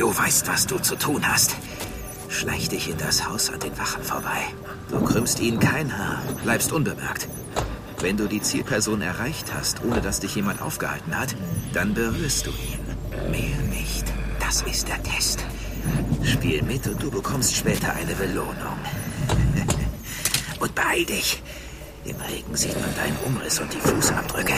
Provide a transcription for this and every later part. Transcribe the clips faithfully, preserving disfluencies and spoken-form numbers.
Du weißt, was du zu tun hast. Schleich dich in das Haus an den Wachen vorbei. Du krümmst ihnen kein Haar, bleibst unbemerkt. Wenn du die Zielperson erreicht hast, ohne dass dich jemand aufgehalten hat, dann berührst du ihn. Mehr nicht. Das ist der Test. Spiel mit und du bekommst später eine Belohnung. Und beeil dich. Im Regen sieht man deinen Umriss und die Fußabdrücke.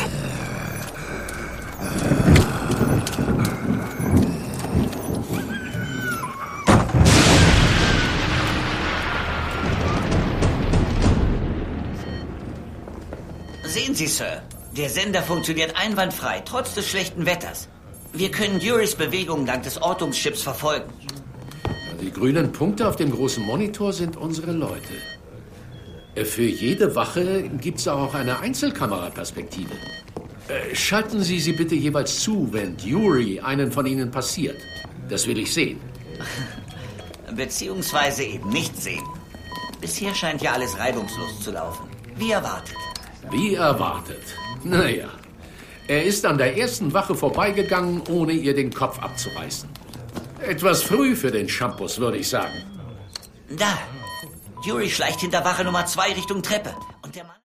Sehen Sie, Sir, der Sender funktioniert einwandfrei, trotz des schlechten Wetters. Wir können Urys Bewegungen dank des Ortungschips verfolgen. Die grünen Punkte auf dem großen Monitor sind unsere Leute. Für jede Wache gibt es auch eine Einzelkameraperspektive. Schalten Sie sie bitte jeweils zu, wenn Yuri einen von Ihnen passiert. Das will ich sehen. Beziehungsweise eben nicht sehen. Bisher scheint ja alles reibungslos zu laufen. Wie erwartet. Wie erwartet. Naja, er ist an der ersten Wache vorbeigegangen, ohne ihr den Kopf abzureißen. Etwas früh für den Shampoos, würde ich sagen. Da. Yuri schleicht hinter Wache Nummer zwei Richtung Treppe. Und der Mann...